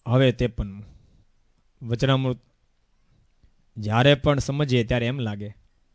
હવે 53 વચનામૃત જ્યારે પણ સમજીએ ત્યારે એમ લાગે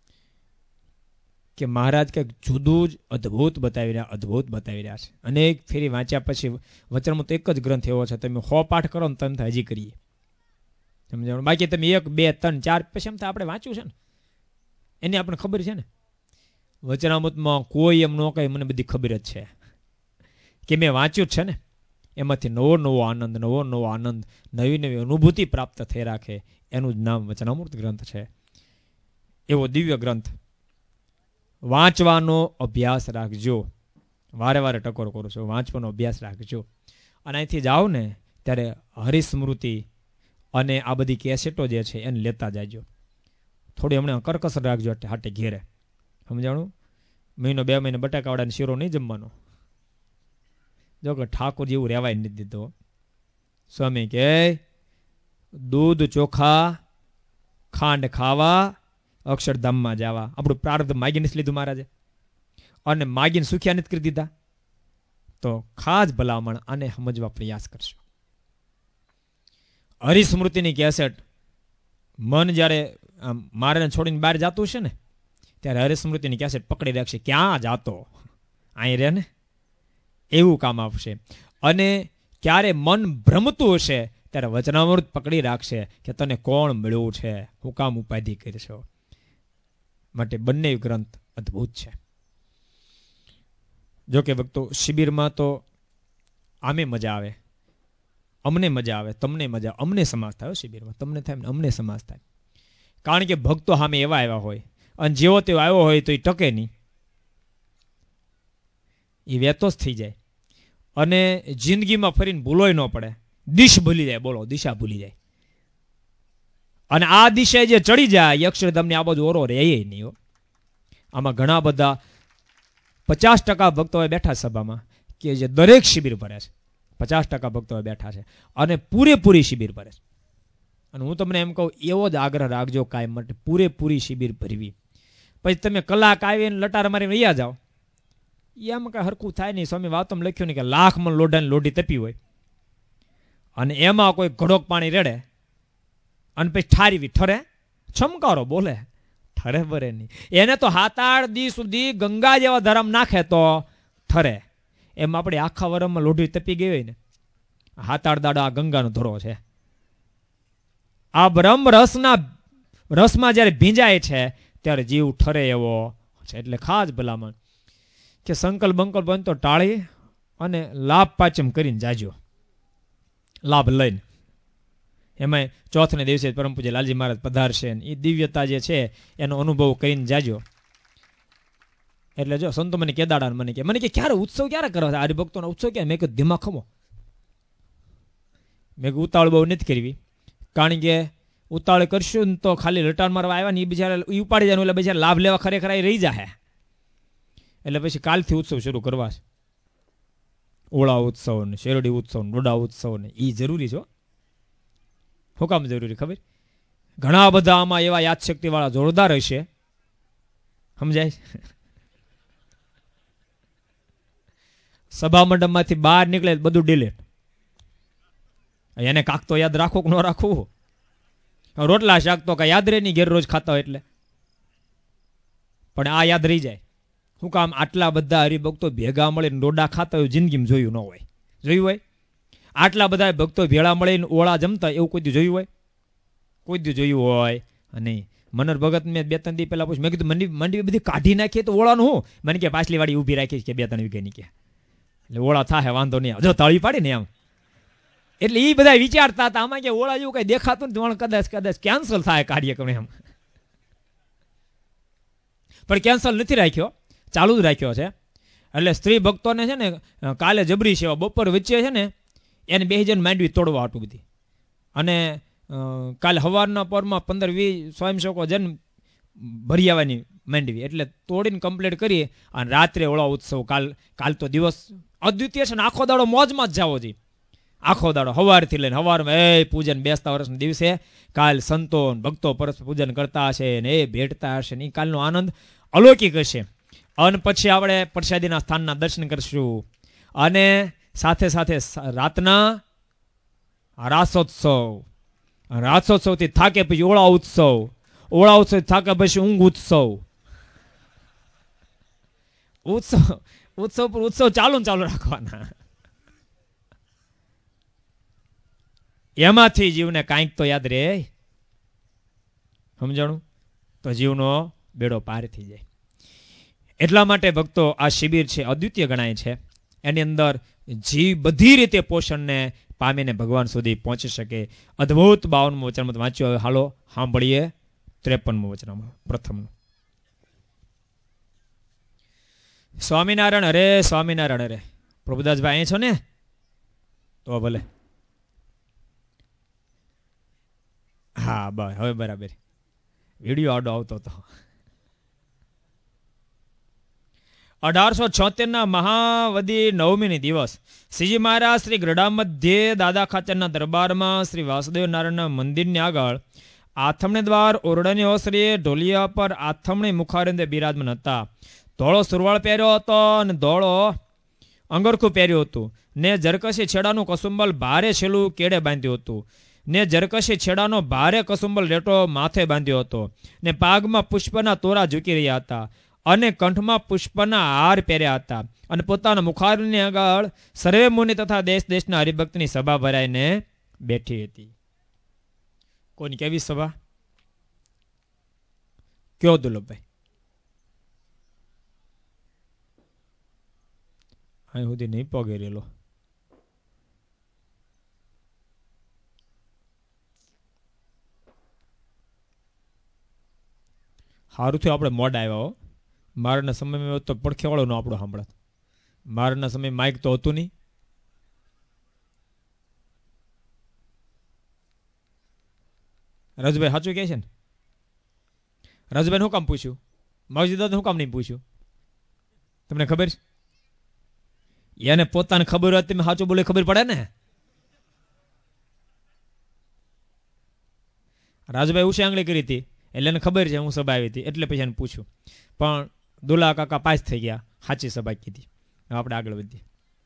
કે મહારાજ કંઈક જુદું જ અદ્ભુત બતાવી રહ્યા છે. અનેક ફેરી વાંચ્યા પછી વચનામૃત એક જ ગ્રંથ એવો છે, તમે 100 પાઠ કરો ને તમે હજી કરીએ સમજાણું. બાકી તમે 1, 2, 3, 4 પછી એમ તો આપણે વાંચ્યું છે ને એની આપણને ખબર છે ને. વચનામૃતમાં કોઈ એમ ન કહે મને બધી ખબર જ છે, કે મેં વાંચ્યું જ છે ને. એમાંથી નવો નવો આનંદ, નવી નવી અનુભૂતિ પ્રાપ્ત થઈ રાખે, એનું જ નામ વચનામૃત ગ્રંથ છે. એવો દિવ્ય ગ્રંથ વાંચવાનો અભ્યાસ રાખજો. વારે વારે ટકોર કરું છું, વાંચવાનો અભ્યાસ રાખજો. અને અહીંથી જાઓ ને ત્યારે હરિસ્મૃતિ અને આ બધી કેસેટો જે છે એને લેતા જાજો. થોડી હમણાં કરકસર રાખજો હાટે ઘેરે, સમજાણું. 1 2 મહિને બટાકાવાળાને શીરો નહીં જમવાનો. જો કે ઠાકોર જેવું રહેવાય નથી દીધો. સ્વામી કે દૂધ ચોખા ખાંડ ખાવા અક્ષરધામમાં જવા. આપણું પ્રારબ્ધ માગીને જ લીધું મહારાજે, અને માગીને સુખ્યા નથી કરી દીધા. તો ખાસ ભલામણ આને સમજવા પ્રયાસ કરશો. હરિસ્મૃતિની કેસેટ મન જ્યારે મારે છોડીને બહાર જતું છે ને ત્યારે હરિસ્મૃતિની કેસેટ પકડી રાખશે. ક્યાં જાતો અહીં રે ને, એવું કામ આપશે. અને ક્યારે મન ભ્રમતું હશે ત્યારે વચનામૃત પકડી રાખશે કે તને કોણ મળ્યું છે, હું કામ ઉપાધિ કરશો. માટે બંને ગ્રંથ અદ્ભુત છે. જોકે ભક્તો શિબિરમાં તો આમે મજા આવે, અમને મજા આવે, તમને મજા, અમને સમાસ થાય શિબિરમાં. તમને થાય અમને સમાસ થાય. કારણ કે ભક્તો સામે એવા આવ્યા હોય, અને જેવો તેવો આવ્યો હોય તો એ ટકે નહીં, એ વેતો જ થઈ જાય. અને જિંદગીમાં ફરીને ભૂલોય ન પડે, દિશ ભૂલી જાય. બોલો, દિશા ભૂલી જાય. અને આ દિશા જે ચડી જાય અક્ષરધામની આ બાજુ ઓરો રે નહીં હો. આમાં ઘણા બધા 50% ભક્તો બેઠા સભામાં કે જે દરેક શિબિર ભરે છે. 50% ભક્તો બેઠા છે અને પૂરેપૂરી શિબિર ભરે છે. અને હું તમને એમ કહું, એવો જ આગ્રહ રાખજો કાયમ માટે, પૂરેપૂરી શિબિર ભરવી. પછી તમે કલાક આવીને લટાર મારીને વૈયા જાઓ, એમ કઈ હરખું થાય નહીં. સ્વામી વાતમાં લખ્યું ને કે 1,00,000 મણ લોઢાની લોઢી તપી હોય અને એમાં કોઈ ઘડોક પાણી રેડે અને પછી ઠારીવી ઠરે, છમકારો બોલે, ઠરે બરે નહીં. એને તો 7-8 દી સુધી ગંગા જેવા ધરામ નાખે તો ઠરે. એમ આપણે આખા વરમમાં લોઢી તપી ગઈ હોય ને, 7-8 દાડા આ ગંગાનો ધરો છે. આ બ્રહ્મ રસમાં જ્યારે ભીંજાય છે ત્યારે જીવ ઠરે એવો છે. એટલે ખાસ ભલામણ કે સંકલ્પ બંકલ્પ બનતો ટાળી અને લાભ પાચમ કરીને જાજો, લાભ લઈને. એમાં ચોથને દિવસે પરમ પૂજ્ય લાલજી મહારાજ પધારશે, એ દિવ્યતા જે છે એનો અનુભવ કરીને જાજો. એટલે જો સંતો મને કેદાડા મને કે ક્યારે ઉત્સવ ક્યારે કરવા છે, હરિભક્તોનો ઉત્સવ ક્યારે? મેં કીધું ધીમા ખમો. મેં ઉતાવળ બહુ નથી કરવી, કારણ કે ઉતાવળ કરશું ને તો ખાલી લટાર મારવા આવ્યા ને એ બિચારા ઉપાડી જાય, એટલે બિચારા લાભ લેવા ખરેખર રહી જાય. એટલે પછી કાલથી ઉત્સવ શરૂ કરવા છે. ઓળા ઉત્સવ ને શેરડી ઉત્સવ ને ડોડા ઉત્સવ ને એ જરૂરી છે. શું કામ જરૂરી ખબર? ઘણા બધા આમાં એવા યાદશક્તિ વાળા જોરદાર હશે, સમજાય? સભા મંડપમાંથી બહાર નીકળે બધું ડિલેટ. એને કાક તો યાદ રાખવું કે ન રાખવું? રોટલા શાક તો કઈ યાદ રહે નહીં, ઘેર રોજ ખાતા હોય એટલે. પણ આ યાદ રહી જાય. શું કામ? આટલા બધા હરિભક્તો ભેગા મળીને ડોડા ખાતા હોય, જિંદગીમાં જોયું ન હોય. જોયું હોય? આટલા બધા ભક્તો ભેળા મળીને ઓળા જમતા એવું કોઈ દી જોયું હોય? કોઈ દી જોયું હોય નહીં. મનર ભગત મેં 2-3 દી પહેલા પૂછ્યું, મેં કીધું મંડી બધી કાઢી નાખીએ તો ઓળાનું હું? મને કે પાછલી વાડી ઊભી રાખી છે કે 2-3 વીઘાની કે, એટલે ઓળા થાય વાંધો નહીં, જો તાળી પાડી ને એમ. એટલે એ બધા વિચારતા હતા આમાં કે ઓળા જેવું કઈ દેખાતું ને કદાચ કેન્સલ થાય કાર્યક્રમ એમ. પણ કેન્સલ નથી રાખ્યો, ચાલુ જ રાખ્યો છે. એટલે સ્ત્રી ભક્તોને છે ને કાલે જબરી સેવા, બપોર વચ્ચે છે ને એને 2 જણ માંડવી તોડવા હાટું બધી. અને કાલે સવારના પરમાં 15-20 સ્વયંસેવકો જન ભરી આવવાની માંડવી, એટલે તોડીને કમ્પ્લીટ કરી અને રાત્રે ઓળા ઉત્સવ. કાલ તો દિવસ અદ્વિતીય છે ને, આખો દાડો મોજમાં જ જાવો જોઈએ. આખો દાડો સવારથી લઈને સવારમાં એ પૂજન બેસતા વર્ષના દિવસે કાલ સંતો ભક્તો પરસ્પર પૂજન કરતા હશે ને એ ભેટતા હશે ને એ કાલનો આનંદ અલૌકિક હશે. અને પછી આપણે પ્રસાદીના સ્થાનના દર્શન કરશું અને સાથે સાથે રાતના રાસોત્સવ, રાસોત્સવથી થાકે પછી ઓળા ઉત્સવ, ઓળા ઉત્સવ થાકે પછી ઊંઘ ઉત્સવ, ઉત્સવ ઉત્સવ પર ઉત્સવ ચાલુ રાખવાના. એમાંથી જીવને કાંઈક તો યાદ રહે. સમજાણું? તો જીવનો બેડો પાર થઈ જાય. એટલા માટે ભક્તો આ શિબિર છે અદ્વિતીય ગણાય છે. એની અંદર જીવ બધી રીતે પોષણને પામીને ભગવાન સુધી પહોંચી શકે. અદ્ભુત 52મું વચન વાંચ્યું. હવે હાલો સાંભળીએ 53મું વચનમાં પ્રથમનું. સ્વામિનારાયણ હરે, સ્વામિનારાયણ હરે. પ્રભુદાસભાઈ અહીં છો ને? તો ભલે. હા બસ હવે બરાબર. વિડીયો આડો આવતો હતો. 1876 મહાવદી નવમીની દિવસ શ્રીજી મહારાજ શ્રી ગઢડા મધ્યે દાદા ખાચરના દરબારમાં શ્રી વાસુદેવ નારાયણના મંદિરની આગળ આથમણી દ્વાર ઓરડાની ઓસરીએ ઢોલિયા પર આથમણી મુખારંદે બિરાજમાન હતા. ધોળો સુરવાળ પહેર્યો હતો અને ધોળો અંગરખું પહેર્યું હતું ને જરકશી છેડાનું કસુંબલ ભારે છેલું કેડે બાંધ્યું હતું ને જરકશી છેડાનો ભારે કસુંબલ રેટો માથે બાંધ્યો હતો ને પાગમાં પુષ્પના તોરા ઝૂકી રહ્યા હતા અને કંઠમાં પુષ્પના હાર પહેર્યા હતા અને પોતાના મુખારની આગળ સર્વે મુનિ તથા દેશ દેશના હરિભક્તની સભા ભરાઈને બેઠી હતી. કોની કેવી સભા? કયો દુર્લભભાઈ? અહીં સુધી નહીં પગેરેલો. સારું થયું આપણે મોડા આવ્યા. હો, મારના સમયમાં તો પડખેવાળો નો આપણો સાંભળત. મારના સમય માઇક તો હતું નહીં. રાજભાઈ સાચું કહે છે ને? રાજભાઈ શું કામ પૂછ્યું? માવજી દાદા શું કામ નહીં પૂછ્યું? તમને ખબર છે? એને પોતાને ખબર હોય તમે સાચું બોલે ખબર પડે ને. રાજભાઈ ઉષા આંગળી કરી હતી એટલે એને ખબર છે હું સભા આવી હતી એટલે પછી એને પૂછ્યું. પણ દુલા કાકા પાસ થઈ ગયા, સાચી સભા કીધી. આપણે આગળ વધીએ.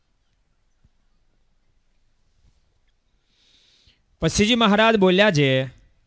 પછીજી મહારાજ બોલ્યા છે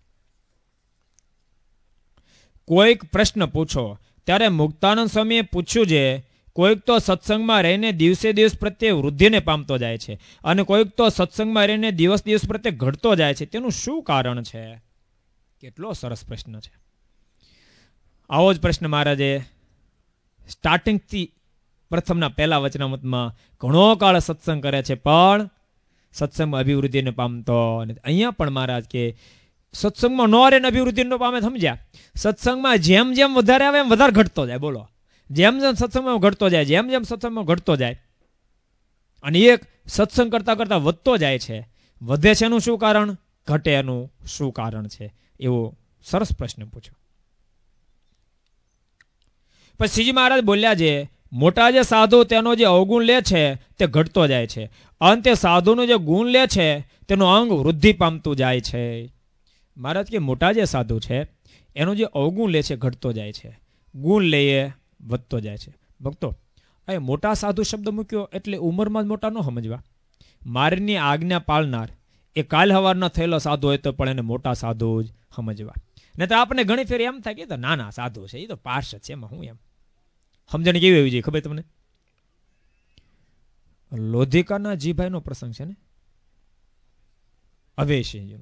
કોઈક પ્રશ્ન પૂછો. ત્યારે મુક્તાનંદ સ્વામીએ પૂછ્યું છે કોઈક તો સત્સંગમાં રહીને દિવસે દિવસ પ્રત્યે વૃદ્ધિને પામતો જાય છે અને કોઈક તો સત્સંગમાં રહીને દિવસ દિવસ પ્રત્યે ઘટતો જાય છે. તેનું શું કારણ છે? કેટલો સરસ પ્રશ્ન છે. આવો જ પ્રશ્ન મહારાજે સ્ટાર્ટિંગથી પ્રથમના પહેલા વચનામૃતમાં ઘણો કાળ સત્સંગ કરે છે પણ સત્સંગમાં અભિવૃદ્ધિને પામતો નથી. અહીંયા પણ મહારાજ કે સત્સંગમાં નો રે અભિવૃદ્ધિ નો પામે. સમજ્યા? સત્સંગમાં જેમ જેમ વધારે આવે એમ વધારે ઘટતો જાય. બોલો, જેમ જેમ સત્સંગમાં ઘટતો જાય, જેમ જેમ સત્સંગમાં ઘટતો જાય અને એક સત્સંગ કરતા કરતા વધતો જાય છે. વધે છે એનું શું કારણ? ઘટે એનું શું કારણ છે? એવો સરસ પ્રશ્ન પૂછ્યો. પછી શ્રીજી મહારાજ બોલ્યા છે મોટા જે સાધુ તેનો જે અવગુણ લે છે તે ઘટતો જાય છે અને તે સાધુનો જે ગુણ લે છે તેનું અંગ વૃદ્ધિ પામતું જાય છે. મહારાજ કે મોટા જે સાધુ છે એનો જે અવગુણ લે છે ઘટતો જાય છે, ગુણ લઈએ વધતો જાય છે. ભક્તો અહીં મોટા સાધુ શબ્દ મૂક્યો એટલે ઉંમરમાં જ મોટા ન સમજવા. મારની આજ્ઞા પાળનાર એ કાલ હવારના થયેલો સાધુ હોય તો પણ એને મોટા સાધુ જ સમજવા. નહીં તો આપણે ઘણી ફેર એમ થાય કે તો નાના સાધુ છે, એ તો પાર્ષદ છે, એમાં હું એમ સમજણ કેવી હોવી જોઈએ ખબર તમને? લોધિકાના જીભાઈનો પ્રસંગ છે ને, અવેશીનો.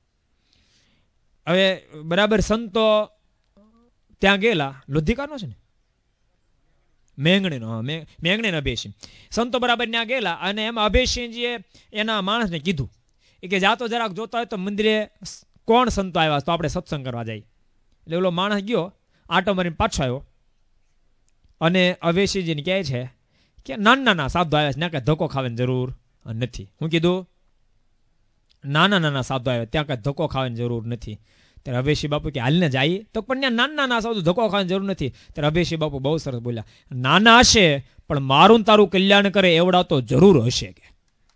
હવે બરાબર સંતો ત્યાં ગયેલા, લોધિકાનો છે ને, મેંગણીનો, મેંગણીનો અભેશી. સંતો બરાબર ત્યાં ગયેલા અને એમાં અભેશીજીએ એના માણસને કીધું કે જાતો જરાક જોતા હોય તો મંદિરે કોણ સંતો આવ્યા તો આપણે સત્સંગ કરવા જાય. એટલે ઓલો માણસ ગયો, આટો મારીને પાછો આવ્યો અને અવેશીજીને કહે છે કે નાના સાધુ આવ્યા છે, ત્યાં કાંઈ ધક્કો ખાવાની જરૂર નથી. હું કીધું નાના સાધુ આવ્યા ત્યાં કાંઈ ધક્કો ખાવાની જરૂર નથી. ત્યારે અવેશી બાપુ કે હાલને જાય તો પણ ત્યાં નાના સાધુ ધક્કો ખાવાની જરૂર નથી. ત્યારે અવેશી બાપુ બહુ સરસ બોલ્યા, નાના હશે પણ મારું તારું કલ્યાણ કરે એવડા તો જરૂર હશે. કે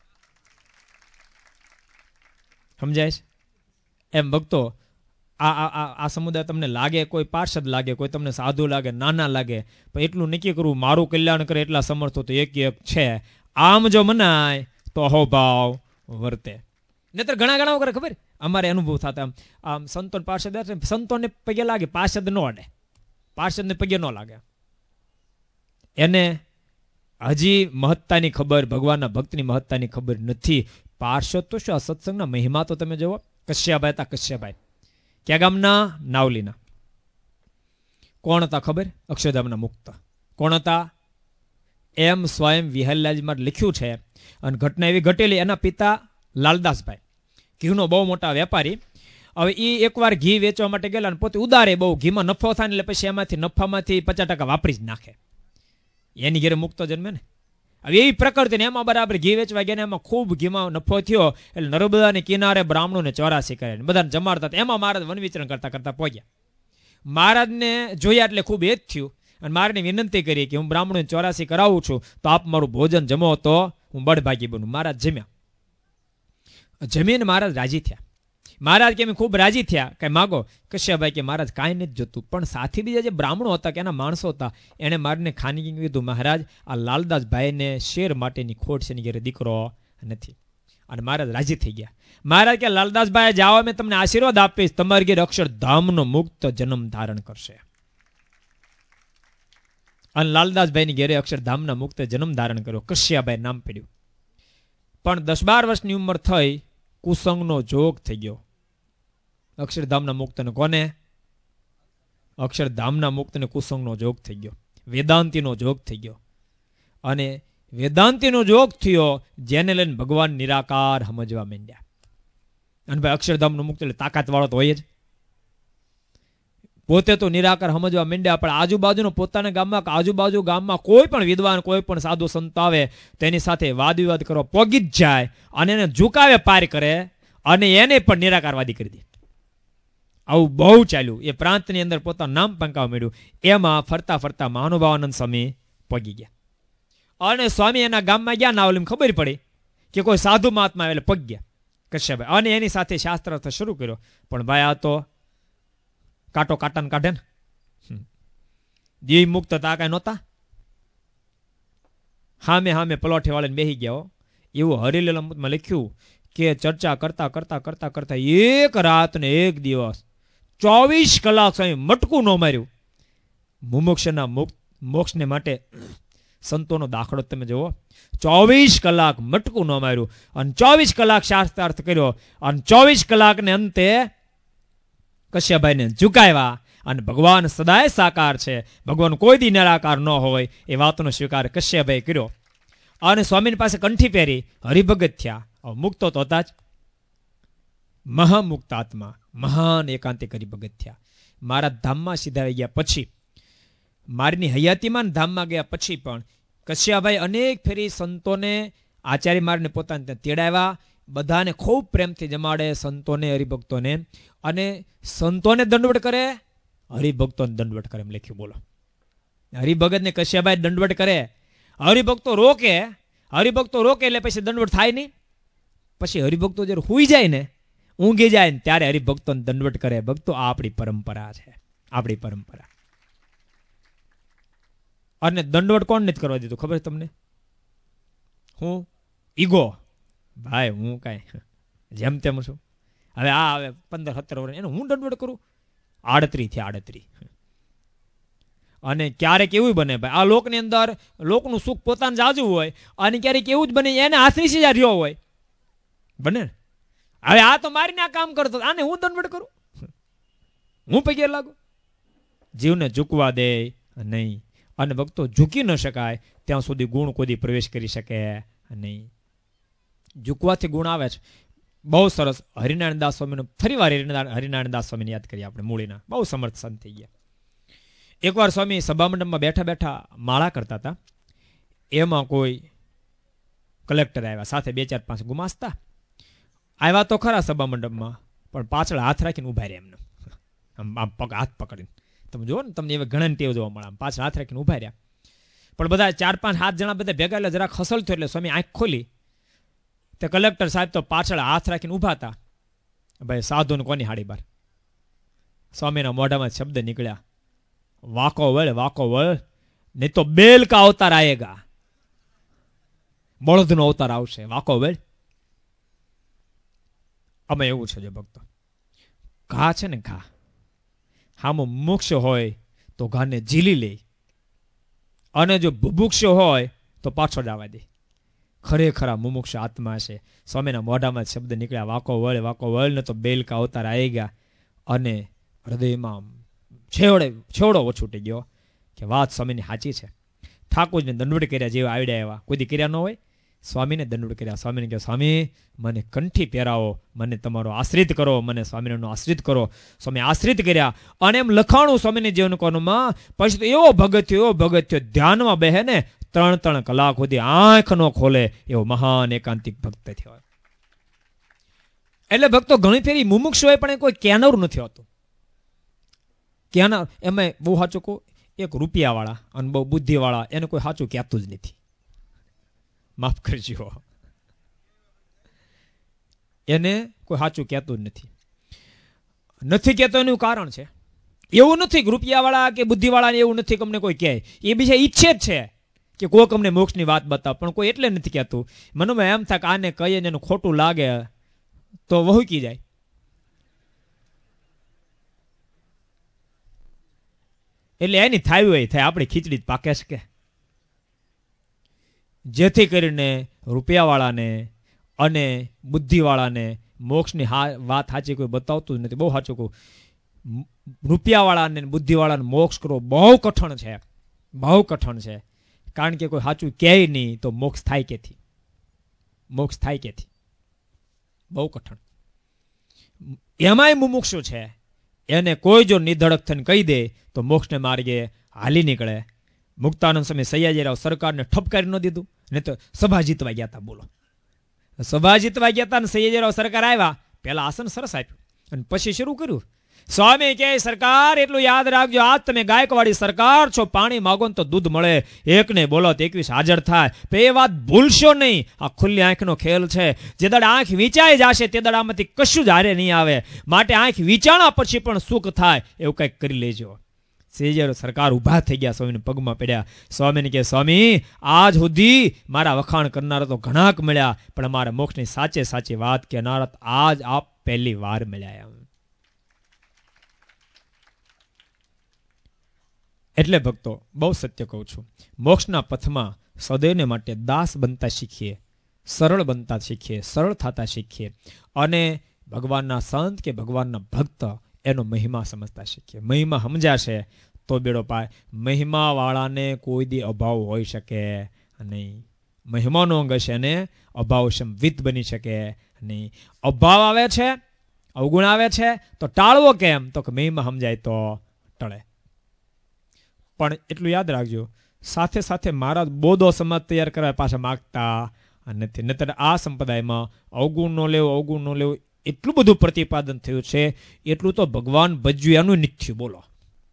સમજાય છે? એમ ભક્તો આ સમુદાય તમને લાગે કોઈ પાર્ષદ લાગે, કોઈ તમને સાધુ લાગે, નાના લાગે, પણ એટલું નક્કી કરવું મારું કલ્યાણ કરે એટલા સમર્થો તો એક છે. આમ જો મનાય તો અહોભાવ વર્તે. નહીતર ઘણા વગર ખબર અમારે અનુભવ થતા આમ સંતોન પાર્ષદ સંતોને પગે લાગે, પાર્ષદ ન અડે, પાર્ષદને પગે ન લાગે. એને હજી મહત્તાની ખબર, ભગવાનના ભક્તની મહત્તાની ખબર નથી. પાર્ષદ તો શું, આ સત્સંગના મહિમા તો તમે જુઓ. કશ્યાભાઈ હતા, કશ્યાભાઈ ક્યાં ગામના? નાવલીના. કોણ હતા ખબર? અક્ષરધામના મુક્ત. કોણ હતા? એમ સ્વયં વિહલ્યાજીમાં લખ્યું છે. અને ઘટના એવી ઘટેલી, એના પિતા લાલદાસભાઈ ઘીનો બહુ મોટા વેપારી. હવે એ એકવાર ઘી વેચવા માટે ગયેલા, પોતે ઉદારે બહુ, ઘીમાં નફો થાય એટલે પછી એમાંથી નફામાંથી 50% વાપરી જ નાખે. એની ઘેરે મુક્ત જન્મે ને. હવે એવી પ્રકૃતિ ને એમાં બરાબર ઘી વેચવા ગયા ને એમાં ખૂબ ઘીમાં નફો થયો એટલે નર્મદાની કિનારે બ્રાહ્મણોને 84 કરે, બધાને જમાડતા. એમાં મહારાજ વન વિચરણ કરતા કરતા પહોંચ્યા. મહારાજને જોયા એટલે ખૂબ એ જ થયું અને મહારાજને વિનંતી કરી કે હું બ્રાહ્મણોને 84 કરાવું છું, તો આપ મારું ભોજન જમો તો હું બળભાગી બનું. મહારાજ જમ્યા. જમીને મહારાજ રાજી થયા. મહારાજ કે ખૂબ રાજી થયા, કઈ માગો? કશ્યપભાઈ કે મહારાજ કાંઈ નથી જોતું, પણ સાથી બીજા જે બ્રાહ્મણો હતા કે એના માણસો હતા એને મારને ખાની કીધું, મહારાજ આ લાલદાસભાઈને શેર માટેની ખોટ છે, એની ઘરે દીકરો નથી. અને મહારાજ રાજી થઈ ગયા. મહારાજ કે લાલદાસભાઈ જાઓ, મેં તમને આશીર્વાદ આપીશ, તમારી ઘેર અક્ષરધામનો મુક્ત જન્મ ધારણ કરશે. અને લાલદાસભાઈની ઘેરે અક્ષરધામના મુક્ત જન્મ ધારણ કર્યો, કશ્યાભાઈ નામ પડ્યું. પણ 10-12 વર્ષની ઉંમર થઈ, કુસંગનો જોગ થઈ ગયો. અક્ષરધામના મુક્તને કોને? અક્ષરધામના મુક્તને કુસંગનો જોગ થઈ ગયો, વેદાંતિનો જોગ થઈ ગયો. અને વેદાંતિનો જોગ થયો જેને લઈને ભગવાન નિરાકાર સમજવા માંડ્યા. અને ભાઈ અક્ષરધામનો મુક્ત એટલે તાકાત વાળો તો હોય જ. પોતે તો નિરાકાર સમજવા માંડ્યા, પણ આજુબાજુનો પોતાના ગામમાં આજુબાજુ ગામમાં કોઈ પણ વિદ્વાન, કોઈ પણ સાધુ સંત આવે તેની સાથે વાદ વિવાદ કરવા પોગી જ જાય અને એને ઝુકાવે પાર કરે અને એને પણ નિરાકારવાદી કરી દે. આવું બહુ ચાલ્યું. એ પ્રાંતની અંદર પોતાનું નામ પંકાવવા માંડ્યું. એમાં ફરતા ફરતા મહાનુભાવાનંદ સ્વામી પગી ગયા. અને સ્વામી એના ગામમાં ગયા, નાવલીમ ખબર પડી કે કોઈ સાધુ મહાત્મા એટલે પગ ગયા કશ્યપભાઈ. અને એની સાથે શાસ્ત્રાર્થ શરૂ કર્યો. પણ ભાઈ આ તો કાંટો કાંટાને કાઢે ને. દીવ મુક્ત હતા કાંઈ નહોતા. હામે પલોઠી વાળીને બેસી ગયા. એવું હરિલીલામાં લખ્યું કે ચર્ચા કરતા કરતા કરતા કરતા એક રાત ને એક દિવસ 24 કલાક સ્વામી મટકું ન માર્યું. મુમુક્ષના મોક્ષને માટે સંતોનો દાખલો તમે જુઓ. 24 કલાક મટકું ન માર્યું અને 24 કલાક શાસ્ત્રાર્થ કર્યો અને 24 કલાકને અંતે કશ્યપભાઈને ઝુકાવ્યા. અને ભગવાન સદાય સાકાર છે, ભગવાન કોઈ દી નિરાકાર ન હોય એ વાતનો સ્વીકાર કશ્યપભાઈ કર્યો. અને સ્વામીની પાસે કંઠી પહેરી હરિભગત થયા. મુક્તો તો હતા જ, મહામુક્ત આત્મા, મહાન એકાંતિક હરિભગત થયા. મારા ધામમાં સીધા આવી ગયા. પછી મારીની હયાતીમાં ધામમાં ગયા પછી પણ કશ્યપભાઈ અનેક ફેરી સંતોને, આચાર્ય મારને પોતાને ત્યાં તેડાવ્યા. બધાને ખૂબ પ્રેમથી જમાડે, સંતોને, હરિભક્તોને. અને સંતોને દંડવટ કરે, હરિભક્તોને દંડવટ કરે એમ લખ્યું. બોલો, હરિભગતને કશ્યપભાઈ દંડવટ કરે, હરિભક્તો રોકે. હરિભક્તો રોકે એટલે પછી દંડવટ થાય નહીં. પછી હરિભક્તો જ્યારે હુઈ જાય ને, ઊંઘી જાય ને, ત્યારે હરિભક્તોને દંડવટ કરે. ભક્તો આ આપણી પરંપરા છે, આપણી પરંપરા. અને દંડવટ કોણ નથી કરવા દીધું ખબર તમને? હું ઈગો ભાઈ, હું કાંઈ જેમ તેમ છું. હવે આ હવે 15-17 વર્ષ એને હું દંડવટ કરું? 38. અને ક્યારેક એવું બને ભાઈ, આ લોકની અંદર લોકનું સુખ પોતાનું જાજુ હોય અને ક્યારેક એવું જ બને એને હાથની સીધા રહ્યો હોય. બને હવે આ તો મારીને આ કામ કરતો, આને હું દંડવટ કરું? હું પગે લાગુ? જીવને ઝૂકવા દે નહીં. અને ભક્તો ઝૂકી ન શકાય ત્યાં સુધી ગુણ કોઈ પ્રવેશ કરી શકે નહીં. ઝૂકવાથી ગુણ આવે છે. બહુ સરસ. હરિનારાયણ દાસ સ્વામીનો ફરીવાર હરિનારાયણ દાસ સ્વામીને યાદ કરીએ આપણે, મૂળીના બહુ સમર્થ સંત થઈ ગયા. એકવાર સ્વામી સભામંડપમાં બેઠા બેઠા માળા કરતા હતા. એમાં કોઈ કલેક્ટર આવ્યા, સાથે 2-4-5 ગુમાસ્તા આવ્યા તો ખરા સભામંડપમાં, પણ પાછળ હાથ રાખીને ઉભા રહ્યા એમને, આમ પગ હાથ પકડીને. તમે જુઓ ને, તમને એવા ઘણા ટેવ જોવા મળે, પાછળ હાથ રાખીને ઉભા રહ્યા. પણ બધા 4-5 જણા બધા ભેગા એટલે જરા ખસલ થયો એટલે સ્વામી આંખ ખોલી. તે કલેક્ટર સાહેબ તો પાછળ હાથ રાખીને ઉભા હતા. ભાઈ સાધુને કોની હાડી બાર? સ્વામીના મોઢામાં શબ્દ નીકળ્યા, વાકો વળ, નહીં તો બેલ કા અવતાર આયેગા. બળદનો અવતાર આવશે, વાકો વળ. આમાં એવું છે જો ભક્તો, ઘા છે ને ઘા, હામો મુક્ષ હોય તો ઘાને ઝીલી લે, અને જો બુભુક્ષ હોય તો પાછો જવા દે. ખરેખર આ મુમુક્ષ આત્મા છે. સ્વામીના મોઢામાં શબ્દ નીકળ્યા, વાકો વળ ને તો બેલકા અવતાર આવી ગયા, અને હૃદયમાં છેવડો વછૂટી ગયો કે વાત સ્વામીની સાચી છે. ઠાકોરજીને દંડવટ કર્યા જેવા આવડ્યા એવા કોઈ દી કર્યા ન હોય. સ્વામીને દંડવટ કર્યા. સ્વામીને કહ્યું, સ્વામી મને કંઠી પહેરાવો, મને તમારો આશ્રિત કરો, મને સ્વામિનારાયણનો આશ્રિત કરો. સ્વામી આશ્રિત કર્યા, અને એમ લખાણું સ્વામીની જીવનકોમાં. પછી તો એવો ભગત થયો ધ્યાનમાં બેહે ને 3 કલાક સુધી આંખ ન ખોલે એવો મહાન એકાંતિક ભક્ત થયો. એટલે ભક્તો ઘણી ફેરી મુમુક્ષ હોય પણ કોઈ કેનર નથી હોતું. કેનર એમાં બહુ સાચું કહું, એક રૂપિયાવાળા અને બહુ બુદ્ધિવાળા એને કોઈ સાચું કહેતું જ નથી. માફ કરજો, એને કોઈ સાચું કહેતું જ નથી કહેતો. એનું કારણ છે એવું નથી કે રૂપિયાવાળા કે બુદ્ધિવાળા એવું નથી કે અમને કોઈ કહે, એ બીજા ઈચ્છે જ છે કે કોઈક અમને મોક્ષની વાત બતાવ, પણ કોઈ એટલે નથી કહેતું. મનમાં એમ થાય કે આને કહીએ ને એનું ખોટું લાગે તો વહુકી જાય. એટલે એની થાય આપણી ખીચડી જ પાકે છે કે, જેથી કરીને રૂપિયાવાળાને અને બુદ્ધિવાળાને મોક્ષની વાત સાચી કોઈ બતાવતું જ નથી. બહુ સાચું કહું, રૂપિયાવાળાને બુદ્ધિવાળાને મોક્ષ કરવો બહુ કઠણ છે, બહુ કઠણ છે. કારણ કે કોઈ સાચું કહે નહીં તો મોક્ષ થાય કેથી? બહુ કઠણ. એમાંય મુમુક્ષુ છે, એને કોઈ જો નિધડક થઈને કહી દે તો મોક્ષને માર્ગે હાલી નીકળે. મુક્તાનંદ સ્વામી સયાજીરાવ સરકારને ઠપકારી ન દીધું, ને તો સભા જીતવા ગયા હતા. બોલો, સભા જીતવા ગયા હતા ને સયાજીરાવ સરકાર આવ્યા, પેલા આસન સરસ આપ્યું અને પછી શરૂ કર્યું. સ્વામી કહે, સરકાર એટલું યાદ રાખજો, આજ તમે ગાયકવાડી સરકાર છો, પાણી માગો ને તો દૂધ મળે, એકને બોલો તો 21 હાજર થાય. એ વાત ભૂલશો નહીં. આ ખુલ્લી આંખનો ખેલ છે. જે દાડે આંખ વિચાઈ જશે તે દાડે આમાંથી કશું જ હારે નહીં આવે. માટે આંખ વિચાણા પછી પણ સુખ થાય એવું કંઈક કરી લેજો. સેજર સરકાર ઊભા થઈ ગયા, સ્વામીને પગમાં પડ્યા. સ્વામીને કહે, સ્વામી આજ સુધી મારા વખાણ કરનારા તો ઘણાક મળ્યા, પણ મારા મોક્ષની સાચી વાત કહેનારા આજ આપ પહેલી વાર મળ્યા. એટલે ભક્તો બહુ સત્ય કહું છું, મોક્ષના પથમાં સદૈવને માટે દાસ બનતા શીખીએ, સરળ બનતા શીખીએ, સરળ થતા શીખીએ, અને ભગવાનના સંત કે ભગવાનના ભક્ત એનો મહિમા સમજતા શીખીએ. મહિમા સમજાશે તો બેડો પાય. મહિમાવાળાને કોઈ દી અભાવ હોઈ શકે નહીં. મહિમાનો અંગ હશે ને અભાવ સંવિત બની શકે નહીં. અભાવ આવે છે, અવગુણ આવે છે તો ટાળવો કેમ? તો કે મહિમા સમજાય તો ટળે. પણ એટલું યાદ રાખજો, સાથે સાથે મારા બોધો સમાજ તૈયાર કરવા પાછા માગતા નથી. નહીતર આ સંપ્રદાયમાં અવગુણ નો લેવો એટલું બધું પ્રતિપાદન થયું છે, એટલું તો ભગવાન ભજ્યું એનું નિત્ય. બોલો,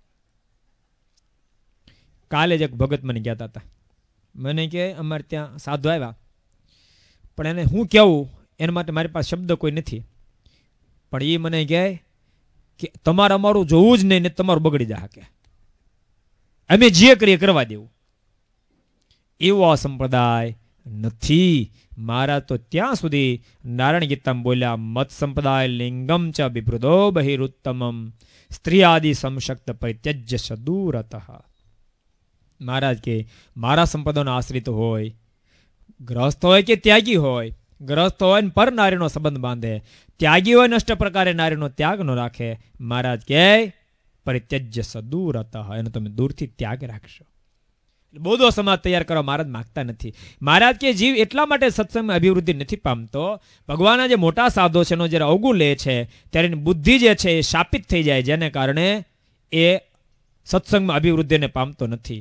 કાલે જ એક ભગત મને કહેતા હતા, મને કે અમારે ત્યાં સાધુ આવ્યા, પણ એને હું કેવું એના માટે મારી પાસે શબ્દ કોઈ નથી, પણ એ મને કહે કે તમારે અમારું જોવું જ નહીં ને તમારું બગડી જાય, કે અમે જે કરીએ કરવા દેવું. એવો આ સંપ્રદાય નથી. મારા તો ત્યાં સુધી નારાયણ ગીતામાં બોલ્યા, મત સંપ્રદાય લિંગમ ચ બિભૃદો બહિરુત્તમમ સ્ત્રી આદિ સમશક્ત પરિત્યજ્ય સદૂરતઃ. મહારાજ કે મારા સંપ્રદાયનો આશ્રિત હોય, ગ્રસ્ત હોય કે ત્યાગી હોય, ગ્રસ્ત હોય ને પર નારીનો સંબંધ બાંધે, ત્યાગી હોય ને અષ્ટ પ્રકારે નારીનો ત્યાગ ન રાખે, મહારાજ કે પરિત્યજ્ય સદૂરતઃ, એનો તમે દૂરથી ત્યાગ રાખશો. બોધો સમાજ તૈયાર કરવા મહારાજ માગતા નથી. મહારાજ કે જીવ એટલા માટે સત્સંગમાં અભિવૃદ્ધિ નથી પામતો, ભગવાનના જે મોટા સાધો છે એનો જ્યારે અવગુણ લે છે ત્યારે એની બુદ્ધિ જે છે એ શાપિત થઈ જાય, જેને કારણે એ સત્સંગમાં અભિવૃદ્ધિને પામતો નથી.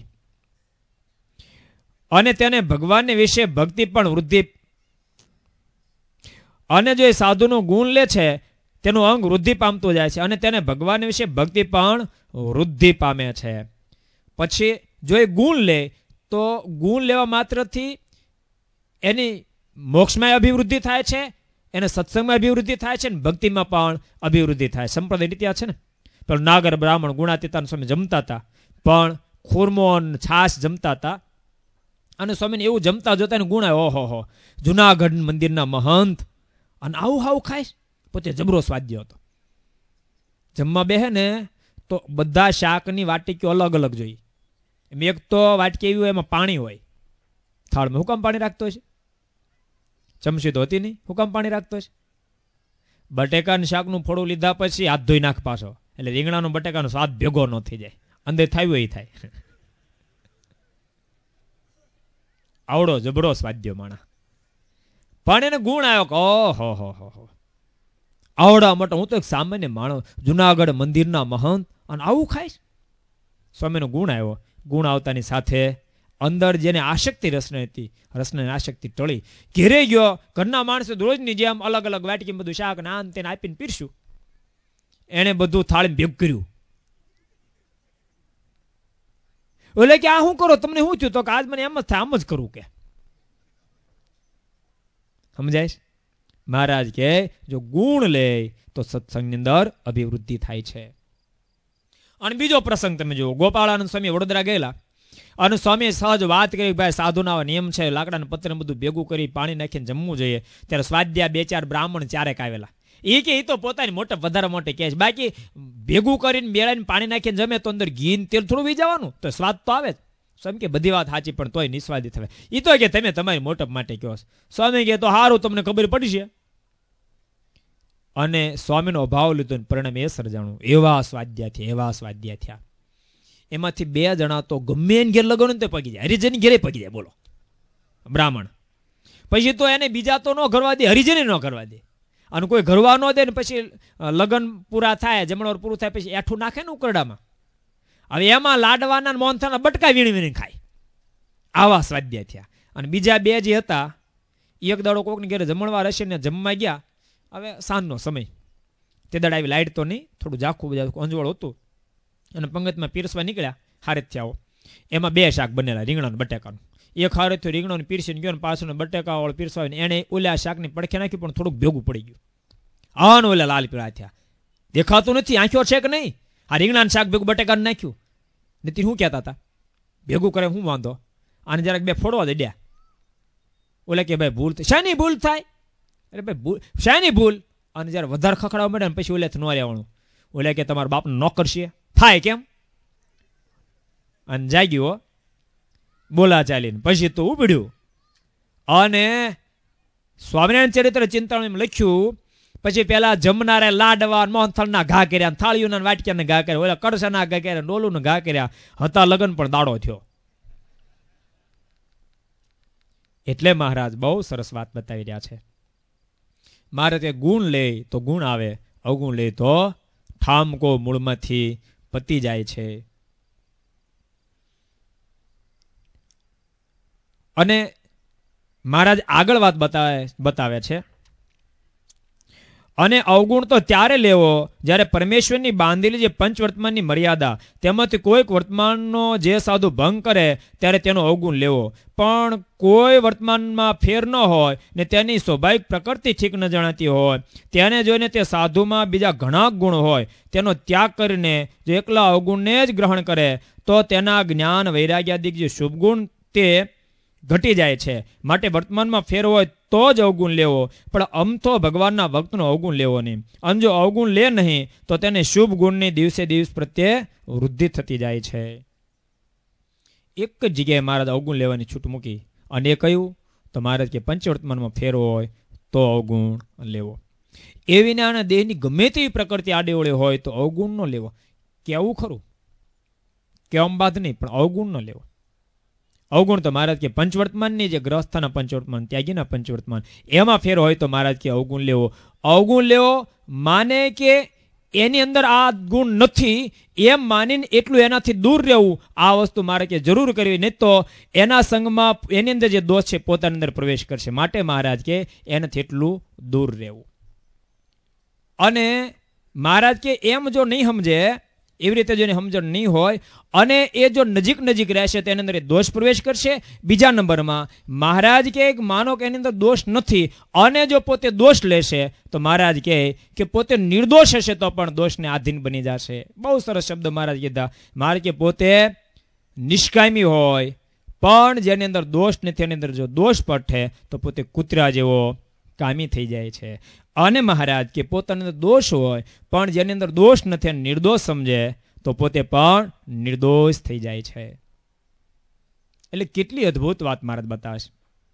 અને તેને ભગવાનને વિશે ભક્તિ પણ વૃદ્ધિ, અને જો એ સાધુનો ગુણ લે છે તેનું અંગ વૃદ્ધિ પામતું જાય છે, અને તેને ભગવાન વિશે ભક્તિ પણ વૃદ્ધિ પામે છે. પછી જો એ ગુણ લે તો ગુણ લેવા માત્રથી એની મોક્ષમાં અભિવૃદ્ધિ થાય છે, એને સત્સંગમાં અભિવૃદ્ધિ થાય છે, અને ભક્તિમાં પણ અભિવૃદ્ધિ થાય. સંપ્રદાય રીતે છે ને, પેલો નાગર બ્રાહ્મણ ગુણાતીતાના સ્વામી જમતા હતા, પણ ખુરમો છાશ જમતા હતા, અને સ્વામીને એવું જમતા જોતા ગુણ આવ્યો, ઓહો, જુનાગઢ મંદિરના મહંત અને આવું ખાય, પોતે જબરો સ્વાધ્ય હતો. જમવા બેહે ને તો બધા શાકની વાટકીઓ અલગ અલગ જોઈએ. એમ એક તો વાટકી એવી હોય એમાં પાણી હોય. થાળમાં હું કામ પાણી રાખતો છે? ચમચી તો હતી નહીં, હું કામ પાણી રાખતો છે? બટેકાનું શાકનું ફોડું લીધા પછી હાથ ધોઈ નાખ પાછો, એટલે રીંગણાનો બટેકાનો સ્વાદ ભેગો ન થઈ જાય, અંદર થાય એ થાય. આવડો જબરો સ્વાધ્ય માણા. પણ એને ગુણ આવ્યો કે ઓહો હો હો, આવડા મોટો હું તો એક સામાન્ય માણસ, જુનાગઢ મંદિરના મહંત, અને આવું ખાઈશ? સ્વામીનો ગુણ આવ્યો. ગુણ આવતાની સાથે અંદર જેને આસક્તિ રસને હતી, રસને આસક્તિ ટળી, ઘેરે ગયો. ઘરના માણસો રોજની જેમ અલગ અલગ વાટકી બધું શાક નાન તેને આપીને પીરસ્યું. એને બધું થાળીમાં ભેગું કર્યું. એટલે કે આ શું કરો, તમને શું થયું? તો કે આજ મને એમ જ થાય, આમ જ કરું કે. સમજાય? મહારાજ કે જો ગુણ લે તો સત્સંગની અંદર અભિવૃદ્ધિ થાય છે. અને બીજો પ્રસંગ તમે જુઓ, ગોપાળાનંદ સ્વામી વડોદરા ગયેલા અને સ્વામીએ સહજ વાત કરી, ભાઈ સાધુના નિયમ છે, લાકડાના પત્રને બધું ભેગું કરી પાણી નાખીને જમવું જોઈએ. ત્યારે સ્વાધ્યા 2-4 બ્રાહ્મણ ચારેક આવેલા. એ કે એ તો પોતાની મોટે વધારે મોટે કહે છે, બાકી ભેગું કરીને બેળાને પાણી નાખીને જમે તો અંદર ઘી તેલ થોડું વી જવાનું, તો સ્વાદ તો આવે જ. સ્વામી કે બધી વાત સાચી, પણ તોય નિસ્વાદી થવાય. એ તો કે તમે તમારી મોટપ માટે કહો. સ્વામી કે તો સારું, તમને ખબર પડી છે. અને સ્વામીનો અભાવ લીધો, પરિણામ એ સર્જાણું. એવા સ્વાધ્યા થયા. એમાંથી 2 જણા તો ગમે એને ઘેર લગન તો પગી જાય, હરિજન ઘેરે પગી જાય. બોલો, બ્રાહ્મણ. પછી તો એને બીજા તો ન ઘરવા દે, હરિજને ન કરવા દે. અને કોઈ ઘરવા ન દે ને પછી લગ્ન પૂરા થાય, જમણવાર પૂરું થાય પછી એઠું નાખે ને ઉકરડામાં. હવે એમાં લાડવાના મોહનથાળના બટકા વીણી ખાય. આવા સ્વાધ્યા થયા. અને બીજા 2 જે હતા, એક દાડો કોકની ઘરે જમણવાર હશે ને જમવા ગયા. હવે સાંજનો સમય, તે દાડા આવી લાઈટ તો નહીં, થોડું ઝાખું અંજવાળ હતું, અને પંગતમાં પીરસવા નીકળ્યા. હારેત થયા. એમાં 2 શાક બનેલા, રીંગણાનું બટેકાનું. એક હારે થયું રીંગણાનું પીરસીને ગયો, ને પાછળ બટેકા વાળો પીરસવા, એને ઓલા શાકની પડખે નાખી, પણ થોડુંક ભેગું પડી ગયું. આને ઓલા લાલ પીળા થયા. દેખાતું નથી, આંખ્યો છે કે નહીં? આ રીંગણાનું શાક ભેગું બટેકાનું નાખ્યું. નીતિન શું કહેતા હતા? ભેગું કરે શું વાંધો? આને જરાક 2 ફોડવા દે. ઓલા કે ભાઈ ભૂલ થાય. શાની ભૂલ થાય? અરે ભાઈ ભૂલ શાની ભૂલ? અને જયારે વધારે ખખડાવા મળે ને પછી ઓલેથી ન રહેવાનું. ઓલે કે તમારા બાપને નોકર છે થાય કેમ? અને જાગ્યો બોલા ચાલીને પછી તો ઉભડ્યું. અને સ્વામિનારાયણ ચરિત્ર ચિંતામણીમાં લખ્યું, પછી પેલા જમનારે લાડવા મોહનથાળના ઘા કર્યા, થાળીઓના વાટક્યાના ઘા કર્યા, ઓલા કળશાના ઘા કર્યા, ડોલુના ઘા કર્યા. હતા લગન પણ દાડો થયો. એટલે મહારાજ બહુ સરસ વાત બતાવી રહ્યા છે. મારે તે ગુણ લે તો ગુણ આવે, અવગુણ લે તો ઠામકો મૂળમાંથી પતી જાય છે. અને મહારાજ આગળ વાત બતાવે છે, અને અવગુણ તો ત્યારે લેવો જ્યારે પરમેશ્વરની બાંધેલી જે પંચવર્તમાનની મર્યાદા તેમાંથી કોઈક વર્તમાનનો જે સાધુ ભંગ કરે ત્યારે તેનો અવગુણ લેવો. પણ કોઈ વર્તમાનમાં ફેર ન હોય ને તેની સ્વાભાવિક પ્રકૃતિ ઠીક ન જણાતી હોય, તેને જોઈને તે સાધુમાં બીજા ઘણા ગુણ હોય તેનો ત્યાગ કરીને જો એકલા અવગુણને જ ગ્રહણ કરે તો તેના જ્ઞાન વૈરાગ્યાદિક જે શુભ ગુણ તે ઘટી જાય છે. માટે વર્તમાનમાં ફેર હોય તો જ અવગુણ લેવો, પણ અમથો ભગવાનના ભક્તનો અવગુણ લેવો નહીં. અને જો અવગુણ લે નહીં તો તેને શુભ ગુણની દિવસે દિવસ પ્રત્યે વૃદ્ધિ થતી જાય છે. એક જ જગ્યાએ મહારાજ અવગુણ લેવાની છૂટ મૂકી, અને એ કહ્યું તો મહારાજ કે પંચવર્તમાનમાં ફેર હોય તો અવગુણ લેવો. એવી નાના દેહની ગમે તેવી પ્રકૃતિ આડેવળે હોય તો અવગુણ ન લેવો. કેવું ખરું, કેમ બાદ નહીં, પણ અવગુણ ન લેવો. અવગુણ તો મહારાજ કે પંચવર્તમાનની જે ગ્રહસ્થના પંચવર્તમાન, ત્યાગીના પંચવર્તમાન, એમાં ફેર હોય તો મહારાજ કે અવગુણ લેવો. અવગુણ લેવો માને કે એની અંદર આ ગુણ નથી એમ માનીને એટલું એનાથી દૂર રહેવું. આ વસ્તુ મારે કે જરૂર કરવી, નહીં તો એના સંગમાં એની અંદર જે દોષ છે પોતાની અંદર પ્રવેશ કરશે. માટે મહારાજ કે એનાથી એટલું દૂર રહેવું. અને મહારાજ કે એમ જો નહીં સમજે, એવી રીતે જો સમજણ નહીં હોય અને એ જો નજીક રહેશે તો એની અંદર દોષ પ્રવેશ કરશે. બીજા નંબરમાં મહારાજ કે માનો કે એની અંદર દોષ નથી અને જો પોતે દોષ લેશે તો મહારાજ કે પોતે નિર્દોષ હશે તો પણ દોષને આધીન બની જશે. બહુ સરસ શબ્દ મહારાજ કીધા. મહારાજ કે પોતે નિષ્કામી હોય પણ જેની અંદર દોષ નથી એની અંદર જો દોષ પઠે તો પોતે કૂતરા જેવો કામી થઈ જાય છે. અને મહારાજ કે પોતાની અંદર દોષ હોય પણ જેની અંદર દોષ નથી અને નિર્દોષ સમજે તો પોતે પણ નિર્દોષ થઈ જાય છે. એટલે કેટલી અદ્ભુત વાત મહારાજ બતાવશે.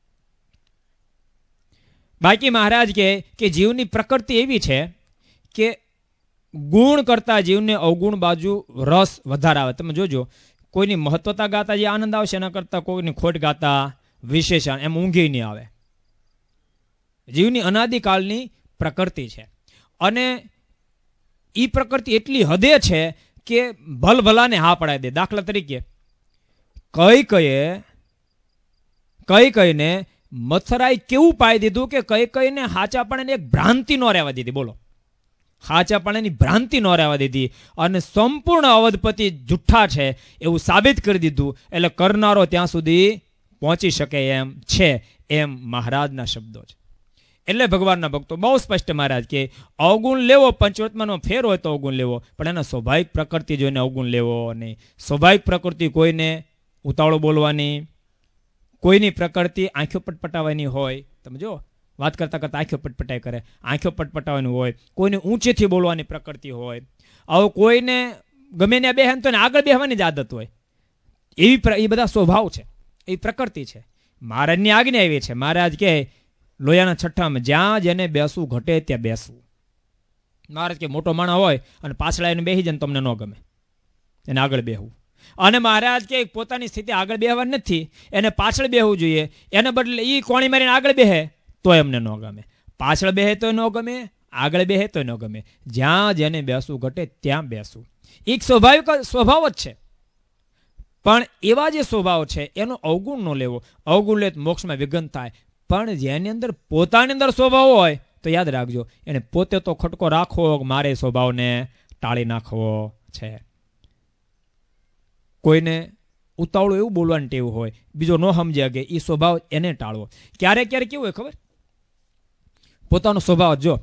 બાકી મહારાજ કે જીવની પ્રકૃતિ એવી છે કે ગુણ કરતા જીવને અવગુણ બાજુ રસ વધારે આવે. તમે જોજો, કોઈની મહત્વતા ગાતા જે આનંદ આવશે એના કરતા કોઈની ખોટ ગાતા વિશેષણ એમ ઊંઘી નહીં આવે. જીવની અનાદિકાળની પ્રકૃતિ છે અને એ પ્રકૃતિ એટલી હદે છે કે ભલભલાને હા પડાવી દે. દાખલા તરીકે કઈ કઈને મથરાઈ કેવું પાઈ દીધું કે કઈને હાચાપણાની એક ભ્રાંતિ ન રહેવા દીધી. બોલો, હાચાપણાની ભ્રાંતિ ન રહેવા દીધી અને સંપૂર્ણ અવધપતિ જુઠ્ઠા છે એવું સાબિત કરી દીધું. એટલે કરનારો ત્યાં સુધી પહોંચી શકે એમ છે, એમ મહારાજના શબ્દો છે. એટલે ભગવાનના ભક્તો બહુ સ્પષ્ટ મહારાજ કે અવગુણ લેવો, પંચવર્તમાનનો ફેર હોય તો અવગુણ લેવો, પણ એના સ્વાભાવિક પ્રકૃતિ જોઈને અવગુણ લેવો નહીં. સ્વાભાવિક પ્રકૃતિ કોઈને ઉતાવળો બોલવાની, કોઈની પ્રકૃતિ આંખો પટપટાવવાની હોય. તમે જો, વાત કરતા કરતા આંખો પટપટાઈ કરે, આંખો પટપટાવવાની હોય. કોઈને ઊંચેથી બોલવાની પ્રકૃતિ હોય. આવો કોઈને ગમે ને બેહે તો આગળ બેહવાની જ આદત હોય. એ બધા સ્વભાવ છે, એ પ્રકૃતિ છે. મહારાજની આજ્ઞા એવી છે. મહારાજ કે લોયાના છઠ્ઠામાં જ્યાં જેને બેસવું ઘટે ત્યાં બેસવું. મહારાજ કે મોટો માણસ હોય અને પાછળ આવીને બેસી જાય તમને ન ગમે, એને આગળ બેહવું. અને મહારાજ કે પોતાની સ્થિતિ આગળ બેહવાની નથી, એને પાછળ બેહવું જોઈએ. એને બદલે એ કોણી મારીને આગળ બેહે તો એમને ન ગમે, પાછળ બેહે તો ન ગમે, આગળ બેહે તો ન ગમે. જ્યાં જેને બેસવું ઘટે ત્યાં બેસવું. એક સ્વાભાવિક સ્વભાવ જ છે. પણ એવા જે સ્વભાવ છે એનો અવગુણ ન લેવો. અવગુણ લે મોક્ષમાં વિઘ્ન થાય. પણ જેની અંદર પોતાની અંદર સ્વભાવ હોય તો યાદ રાખજો, એને પોતે તો ખટકો રાખવો, મારે સ્વભાવને ટાળી નાખવો છે. કોઈને ઉતાવળું એવું બોલવાનું ટેવ હોય, બીજો ન સમજ્યા કે એ સ્વભાવ એને ટાળવો. ક્યારેક ક્યારેક કેવું હોય ખબર, પોતાનો સ્વભાવ જો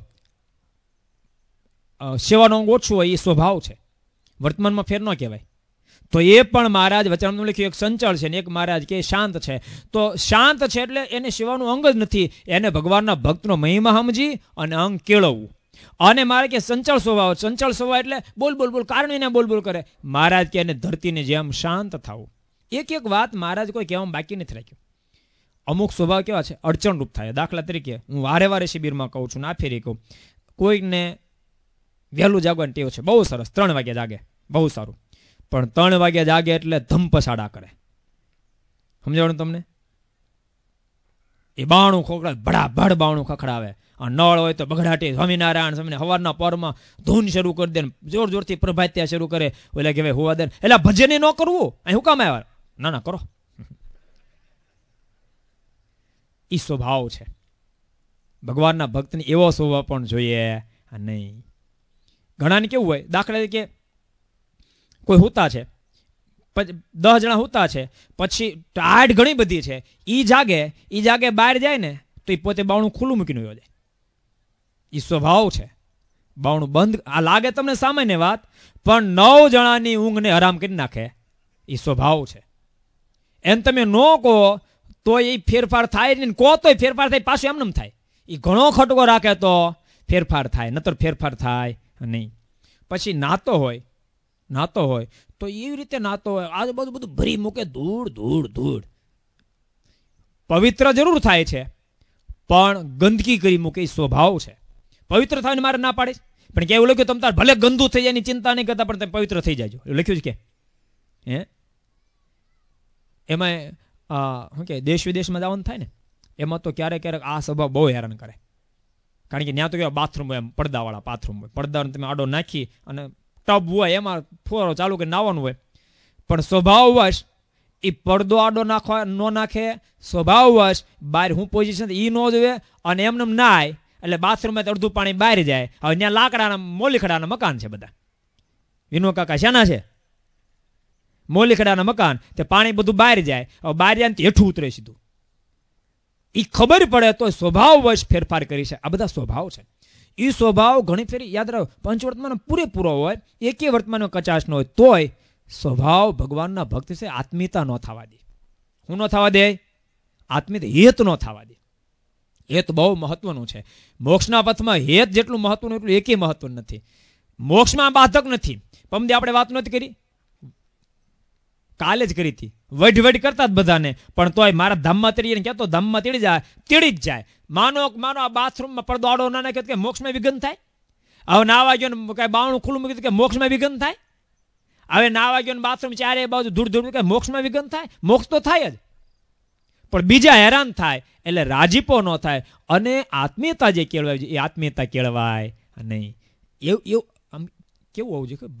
સેવાનો અંગ ઓછું હોય એ સ્વભાવ છે, વર્તમાનમાં ફેર ન કહેવાય. તો એ પણ મહારાજ વચનામૃતમાં લખ્યું એક સંચળ છે ને એક મહારાજ કે શાંત છે. તો શાંત છે એટલે એને સેવાનું અંગ જ નથી, એને ભગવાનના ભક્તનો મહિમા સમજી અને અંગ કેળવવું. અને મારે કે સંચળ સ્વભાવ એટલે બોલ બોલ બોલ કારણ એને બોલ બોલ કરે. મહારાજ કે એને ધરતીની જેમ શાંત થવું. એક વાત મહારાજ કોઈ કહેવામાં બાકી નથી રાખ્યું. અમુક સ્વભાવ કેવા છે, અડચણરૂપ થાય. દાખલા તરીકે હું વારે શિબિરમાં કહું છું, ના ફેરી કહું, કોઈને વહેલું જાગવાની ટેવ છે, બહુ સરસ, 3 વાગે જાગે, બહુ સારું. પણ 3 વાગે જાગે એટલે ધમપછાડા કરે. સમજાવવાનું તમને? એ બાણું ખોખડાવે, ભડાભડ બાણું ખખડાવે. નળ હોય તો બગડાટી સ્વામિનારાયણ સ્વામીને સવારના પરમાં ધૂન શરૂ કરી દે, જોર જોરથી પ્રભાત્યા શરૂ કરે. એટલે કે ભાઈ હોવા દે, એટલે ભજન ન કરવું, અહીં હું કામ આવ્યા? ના કરો. એ સ્વભાવ છે. ભગવાનના ભક્તને એવો સ્વભાવ પણ જોઈએ નહીં. ઘણાને કેવું હોય, દાખલા તરીકે કોઈ હુતા છે, 10 જણા હુતા છે, પછી ટાઢ ઘણી બધી છે, ઈ જાગે બહાર જાય ને તો એ પોતે બાવણું ખુલ્લું મૂકીને વયો જાય. એ સ્વભાવ છે. બાવણું બંધ, આ લાગે તમને સામાન્ય વાત, પણ 9 જણાની ઊંઘને હરામ કરી નાખે. એ સ્વભાવ છે. એમ તમે ન કહો તો એ ફેરફાર થાય ને, કહો તો ફેરફાર થાય, પાછું એમને થાય. એ ઘણો ખટકો રાખે તો ફેરફાર થાય, નતર ફેરફાર થાય નહીં. પછી નાતો હોય તો એવી રીતે નાતો હોય, આજુબાજુ બધું ભરી મૂકે, ધૂળ. પવિત્ર જરૂર થાય છે પણ ગંદકી કરી મૂકે. સ્વભાવ છે. પવિત્ર થઈને મારે ના પાડીશ, પણ કે એવું લખ્યું તમે તાર ભલે ગંદુ થઈ જાય એની ચિંતા નહીં કરતા, પણ તમે પવિત્ર થઈ જાજો, એવું લખ્યું છે કે એમાં શું કે દેશ વિદેશમાં જવાનું થાય ને, એમાં તો ક્યારેક આ સ્વભાવ બહુ હેરાન કરે. કારણ કે ત્યાં તો કેવા બાથરૂમ હોય, એમ પડદાવાળા બાથરૂમ હોય, પડદાને તમે આડો નાખી અને ટબ હોય એમાં ફુવારો ચાલુ કરી નાવાનું હોય. પણ સ્વભાવવશ એ પડદો આડો ન નાખે, સ્વભાવવશ બહાર હું પોઝિશન એ ન જોવે, અને એમને નાય એટલે બાથરૂમમાં અડધું પાણી બહાર જાય. હવે ત્યાં લાકડાના મોલીખડાના મકાન છે બધા. વિનો કાકા શાના છે? મોલીખડાના મકાન. તે પાણી બધું બહાર જાય, હવે બહાર જાય ને હેઠું ઉતરે સીધું. એ ખબર પડે તો સ્વભાવવશ ફેરફાર કરી છે. આ બધા સ્વભાવ છે. એ સ્વભાવ ઘણી ફેરી યાદ રાખો, પંચવર્તમાન પૂરેપૂરો હોય, એકે વર્તમાનમાં કચાશ ન હોય, તોય સ્વભાવ ભગવાનના ભક્ત છે. આત્મીયતા ન થવા દે. હું ન થવા દે? આત્મીયતા હેત ન થવા દે. એ તો બહુ મહત્વનું છે. મોક્ષના પથમાં હેત જેટલું મહત્વનું એટલું એકેય મહત્વનું નથી. મોક્ષમાં બાધક નથી. પમદી આપણે વાત નથી કરી, કાલે જ કરી હતી. વઢ કરતા જ બધાને, પણ તોય મારા ધામમાં તેડીને કહેતો ધામમાં તેડી જાય, તેડી જ જાય. માનો આ બાથરૂમમાં પડદો આડો ના નાખે કે મોક્ષમાં વિઘન થાય. હવે નાવા ગયો ને કઈ બાવણું ખુલ્લું મૂકી કે મોક્ષમાં વિઘન થાય. હવે નાવા ગયો ને બાથરૂમ ચારે બાજુ ધૂળ કે મોક્ષમાં વિઘન થાય. મોક્ષ તો થાય જ, પણ બીજા હેરાન થાય એટલે રાજીપો ન થાય. અને આત્મીયતા જે કેળવાય એ આત્મીયતા કેળવાય નહીં. એવું આમ કેવું હોવું જોઈએ કે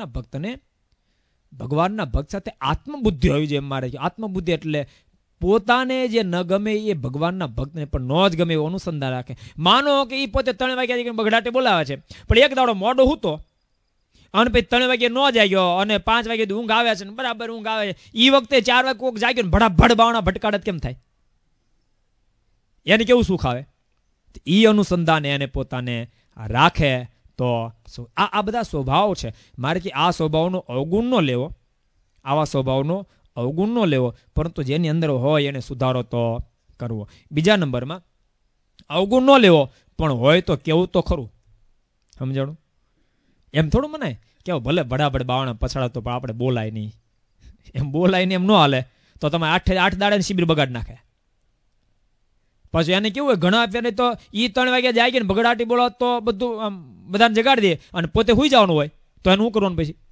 ભગવાનના ભક્ત સાથે આત્મબુદ્ધિ હોવી જોઈએ. મારે આત્મબુદ્ધિ એટલે પોતાને જે ન ગમે એ ભગવાનના ભક્તને પણ ન જ ગમે એવું અનુસંધાન રાખે. માનો કે એ પોતે 3 વાગ્યા બગડાટે બોલાવે છે, પણ એક દાડો મોડો હતો અને પછી 3 વાગે ન જાગ્યો અને 5 વાગે ઊંઘ આવે છે, બરાબર ઊંઘ આવે છે. એ વખતે 4 વાગે કોઈક જાગ્યો ને ભડાભડ બાવણા ભટકાડત કેમ થાય? એને કેવું સુખ આવે? એ અનુસંધાન એને પોતાને રાખે તો આ બધા સ્વભાવ છે. મારે કે આ સ્વભાવનો અવગુણ ન લેવો, આવા સ્વભાવનો અવગુણ ન લેવો, પરંતુ જેની અંદર હોય એને સુધારો તો કરવો. બીજા નંબરમાં અવગુણ ન લેવો, પણ હોય તો કેવું તો ખરું. સમજાણું? એમ થોડું મનાય કે ભલે બડાબડ બાવણા પછાડતો પણ આપણે બોલાય નહીં. એમ બોલાય નહીં એમ ન હાલે તો તમે 8 દાડાની શિબિર બગાડ નાખે. પછી એને કેવું હોય, ઘણા ફેરે તો એ 3 વાગ્યા જાય ને બગડાટી બોલો તો બધું બધાને જગાડી દે અને પોતે સુઈ જવાનું હોય, તો એનું શું કરવાનું પછી?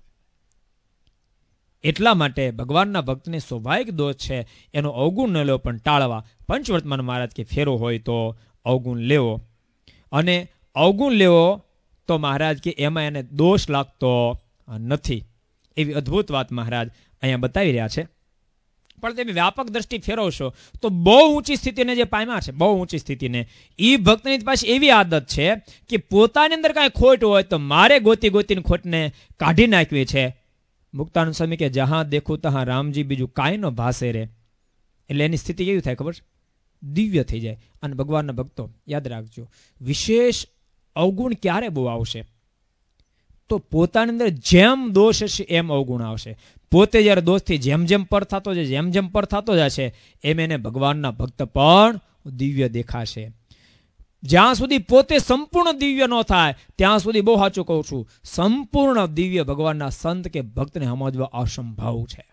એટલા માટે ભગવાનના ભક્તને સ્વાભાવિક દોષ છે, એનો અવગુણ ન લેવો પણ ટાળવા. પંચવર્તમાન મહારાજ કે ફેરો હોય તો અવગુણ લેવો, અને અવગુણ લેવો તો મહારાજ કે એમાં એને દોષ લાગતો નથી. એવી અદ્ભુત વાત મહારાજ અહીંયા બતાવી રહ્યા છે. પણ તમે વ્યાપક દ્રષ્ટિ ફેરવશો તો બહુ ઊંચી સ્થિતિને જે પામ્યા છે, બહુ ઊંચી સ્થિતિને, એ ભક્તની પાસે એવી આદત છે કે પોતાની અંદર કાંઈ ખોટ હોય તો મારે ગોતીને ખોટને કાઢી નાખવી છે. મુક્તાનંદ સ્વામી કે જહાં દેખું તહાં રામજી, બીજું કાંઈ ન ભાસે રે. એટલે એની સ્થિતિ કેવી થાય ખબર છે? દિવ્ય થઈ જાય. અને ભગવાનના ભક્તો યાદ રાખજો, વિશેષ અવગુણ ક્યારે બહુ આવશે? તો પોતાની અંદર જેમ દોષ હશે એમ અવગુણ આવશે. પોતે જ્યારે દોષથી જેમ પર થતો જાય, જેમ પર થતો જશે એમ એને ભગવાનના ભક્ત પણ દિવ્ય દેખાશે. જ્યાં સુધી પોતે સંપૂર્ણ દિવ્ય ન થાય ત્યાં સુધી, બહુ સાચું કહું છું, સંપૂર્ણ દિવ્ય ભગવાનના સંત કે ભક્તને સમજવા અસંભવ છે.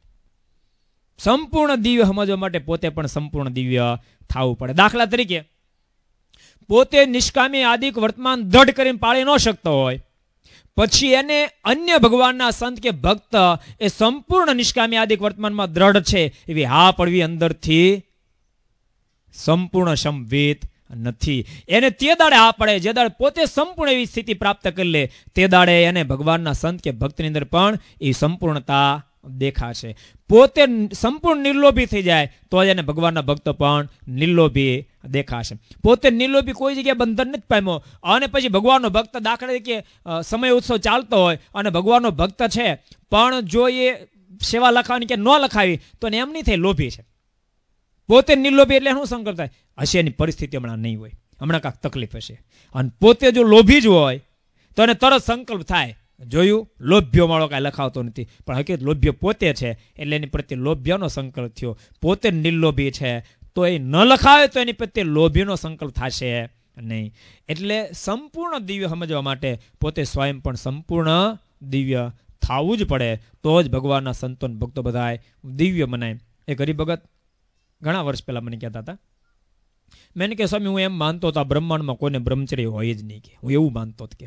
સંપૂર્ણ દિવ્ય સમજવા માટે પોતે પણ સંપૂર્ણ દિવ્ય થવું પડે. દાખલા તરીકે પોતે નિષ્કામી આદિક વર્તમાન દ્રઢ કરીને પાળી ન શકતો હોય, પછી એને અન્ય ભગવાનના સંત કે ભક્ત એ સંપૂર્ણ નિષ્કામી આદિક વર્તમાનમાં દ્રઢ છે એવી હા પડવી અંદરથી સંપૂર્ણ સંવેદ નથી. એને તે દાડે હા પડે જે દાડે પોતે સંપૂર્ણ એવી સ્થિતિ પ્રાપ્ત કરી લે, તે દાડે એને ભગવાનના સંત કે ભક્તની અંદર પણ એ સંપૂર્ણતા દેખાશે. પોતે સંપૂર્ણ નિર્લોભી થઈ જાય તો જ એને ભગવાનના ભક્તો પણ નિર્લોભી દેખાશે. પોતે નિર્લોભી કોઈ જગ્યાએ બંધન નથી પામ્યો અને પછી ભગવાનનો ભક્ત, દાખલા તરીકે સમય ઉત્સવ ચાલતો હોય અને ભગવાનનો ભક્ત છે, પણ જો એ સેવા લખાવાની કે ન લખાવી તો એને એમ નહીં થાય લોભી છે. પોતે નિર્લોભી એટલે શું સંકલ્પ થાય? હશે એની પરિસ્થિતિ હમણાં નહીં હોય, હમણાં કાંઈક તકલીફ હશે. અને પોતે જો લોભી જ હોય તો એને તરત સંકલ્પ થાય, જોયું લોભ્યો માળો કાંઈ લખાવતો નથી, પણ હકીકત લોભ્ય પોતે છે એટલે એની પ્રત્યે લોભ્યનો સંકલ્પ થયો. પોતે નિર્લોભી છે તો એ ન લખાવે તો એની પ્રત્યે લોભ્યનો સંકલ્પ થશે નહીં. એટલે સંપૂર્ણ દિવ્ય સમજવા માટે પોતે સ્વયં પણ સંપૂર્ણ દિવ્ય થવું જ પડે, તો જ ભગવાનના સંતો ભક્તો બધા દિવ્ય મનાય. એક હરિભગત ઘણા વર્ષ પહેલા મને કહેતા હતા, મેં કે સ્વામી હું એમ માનતો હતો આ બ્રહ્માંડમાં કોઈને બ્રહ્મચર્ય હોય જ નહીં, કે હું એવું માનતો હતો. કે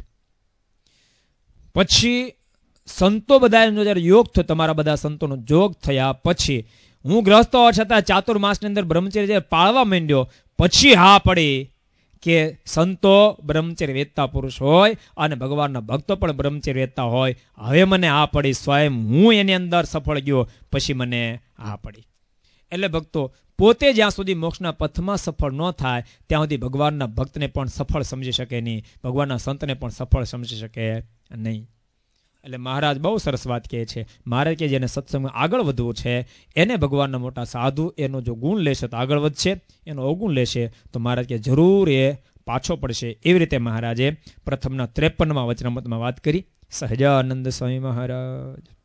પછી સંતો બધા જયારે યોગ થયો, તમારા બધા સંતોનો જોગ થયા પછી હું ગ્રસ્ત હોવા છતાં ચાતુર્માસની અંદર બ્રહ્મચર્ય જ્યારે પાળવા માંડ્યો, પછી હા પડી કે સંતો બ્રહ્મચર્ય વેદતા પુરુષ હોય અને ભગવાનના ભક્તો પણ બ્રહ્મચર્ય વેદતા હોય. હવે મને આ પડી, સ્વયં હું એની અંદર સફળ ગયો, પછી મને આ પડી. એટલે ભક્તો પોતે જ્યાં સુધી મોક્ષના પથમાં સફળ ન થાય ત્યાં સુધી ભગવાનના ભક્તને પણ સફળ સમજી શકે નહીં, ભગવાનના સંતને પણ સફળ સમજી શકે નહીં. એટલે મહારાજ બહુ સરસ વાત કહે છે. મહારાજ કે જેને સત્સંગમાં આગળ વધવું છે એને ભગવાનના મોટા સાધુ એનો જો ગુણ લેશે તો આગળ વધશે, એનો અવગુણ લેશે તો મહારાજ કે જરૂર એ પાછો પડશે. એવી રીતે મહારાજે પ્રથમના 53માં વચનામૃતમાં વાત કરી. સહજાનંદ સ્વામી મહારાજ.